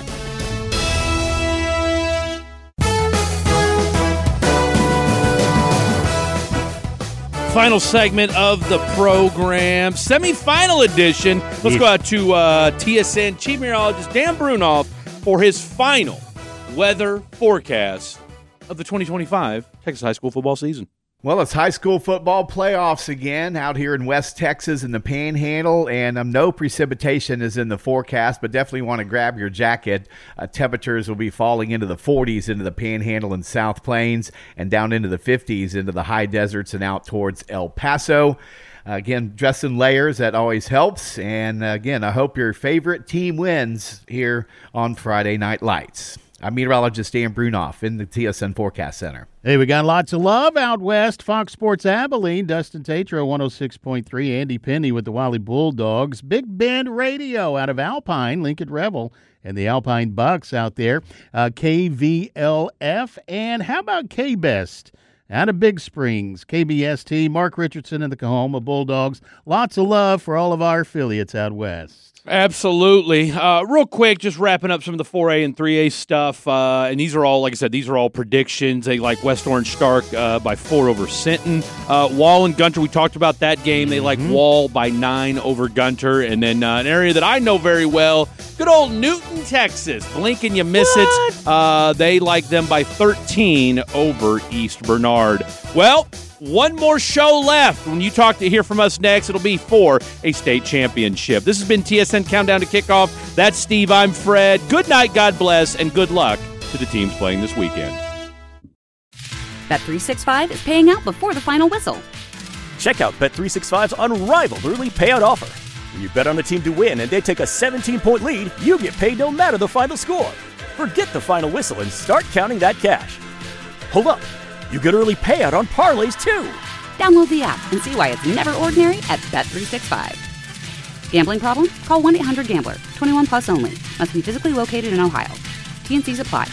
Final segment of the program, semifinal edition. Let's go out to uh, T S N Chief Meteorologist Dan Brunoff for his final weather forecast of the twenty twenty-five Texas high school football season. Well, it's high school football playoffs again out here in West Texas in the Panhandle, and um, no precipitation is in the forecast, but definitely want to grab your jacket. Uh, temperatures will be falling into the forties into the Panhandle and South Plains, and down into the fifties into the high deserts and out towards El Paso. Uh, again, dress in layers, that always helps. And uh, again, I hope your favorite team wins here on Friday Night Lights. I'm meteorologist Dan Brunoff in the T S N Forecast Center. Hey, we got lots of love out west. Fox Sports Abilene, Dustin Tatro, one oh six point three, Andy Penny with the Wally Bulldogs, Big Bend Radio out of Alpine, Lincoln Revel, and the Alpine Bucks out there, uh, K V L F, and how about K-Best out of Big Springs, K B S T, Mark Richardson and the Kahoma Bulldogs. Lots of love for all of our affiliates out west. Absolutely. Uh, real quick, just wrapping up some of the four A and three A stuff. Uh, and these are all, like I said, these are all predictions. They like West Orange Stark uh, by four over Sinton. Uh, Wall and Gunter, we talked about that game. They like Mm-hmm. Wall by nine over Gunter. And then uh, an area that I know very well, good old Newton, Texas. Blink and you miss it. Uh, they like them by thirteen over East Bernard. Well, one more show left. When you talk to hear from us next, it'll be for a state championship. This has been T S N Countdown to Kickoff. That's Steve. I'm Fred. Good night, God bless, and good luck to the teams playing this weekend. Bet three sixty-five is paying out before the final whistle. Check out Bet three sixty-five's unrivaled early payout offer. When you bet on a team to win and they take a seventeen-point lead, you get paid no matter the final score. Forget the final whistle and start counting that cash. Hold up. You get early payout on parlays, too. Download the app and see why it's never ordinary at Bet three sixty-five. Gambling problem? Call one eight hundred gambler. twenty-one plus only. Must be physically located in Ohio. T N Cs apply.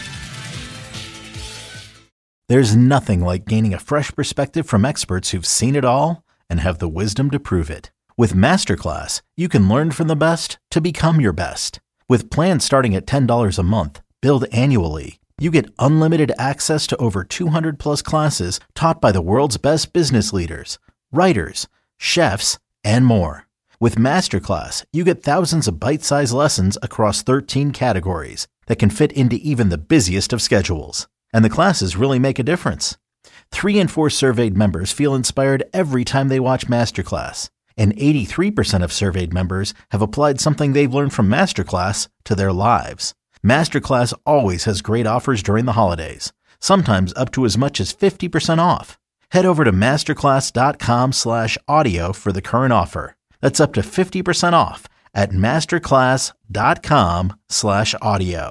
There's nothing like gaining a fresh perspective from experts who've seen it all and have the wisdom to prove it. With Masterclass, you can learn from the best to become your best. With plans starting at ten dollars a month, billed annually, you get unlimited access to over two hundred plus classes taught by the world's best business leaders, writers, chefs, and more. With Masterclass, you get thousands of bite-sized lessons across thirteen categories that can fit into even the busiest of schedules. And the classes really make a difference. Three in four surveyed members feel inspired every time they watch Masterclass. And eighty-three percent of surveyed members have applied something they've learned from Masterclass to their lives. Masterclass always has great offers during the holidays, sometimes up to as much as fifty percent off. Head over to masterclass.com slash audio for the current offer. That's up to fifty percent off at masterclass.com slash audio.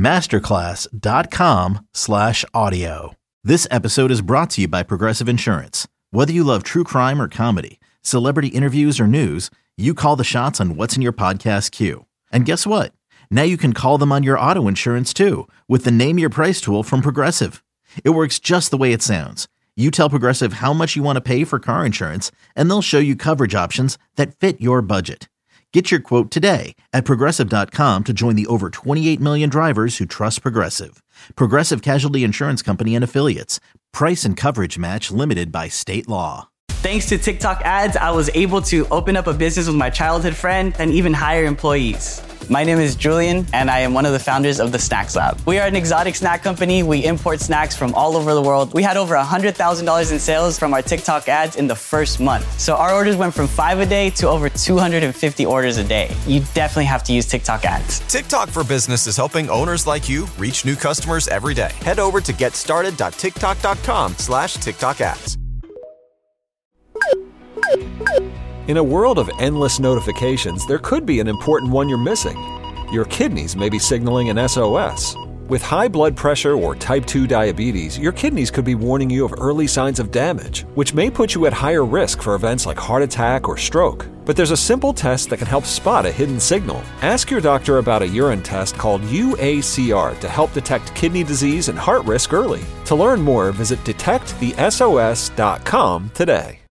masterclass.com slash audio. This episode is brought to you by Progressive Insurance. Whether you love true crime or comedy, celebrity interviews or news, you call the shots on what's in your podcast queue. And guess what? Now you can call them on your auto insurance too with the Name Your Price tool from Progressive. It works just the way it sounds. You tell Progressive how much you want to pay for car insurance, and they'll show you coverage options that fit your budget. Get your quote today at Progressive dot com to join the over twenty-eight million drivers who trust Progressive. Progressive Casualty Insurance Company and Affiliates. Price and coverage match limited by state law. Thanks to TikTok ads, I was able to open up a business with my childhood friend and even hire employees. My name is Julian, and I am one of the founders of the Snacks Lab. We are an exotic snack company. We import snacks from all over the world. We had over one hundred thousand dollars in sales from our TikTok ads in the first month. So our orders went from five a day to over two hundred fifty orders a day. You definitely have to use TikTok ads. TikTok for Business is helping owners like you reach new customers every day. Head over to getstarted.tiktok.com slash TikTok ads. In a world of endless notifications, there could be an important one you're missing. Your kidneys may be signaling an S O S. With high blood pressure or type two diabetes, your kidneys could be warning you of early signs of damage, which may put you at higher risk for events like heart attack or stroke. But there's a simple test that can help spot a hidden signal. Ask your doctor about a urine test called U A C R to help detect kidney disease and heart risk early. To learn more, visit detect the S O S dot com today.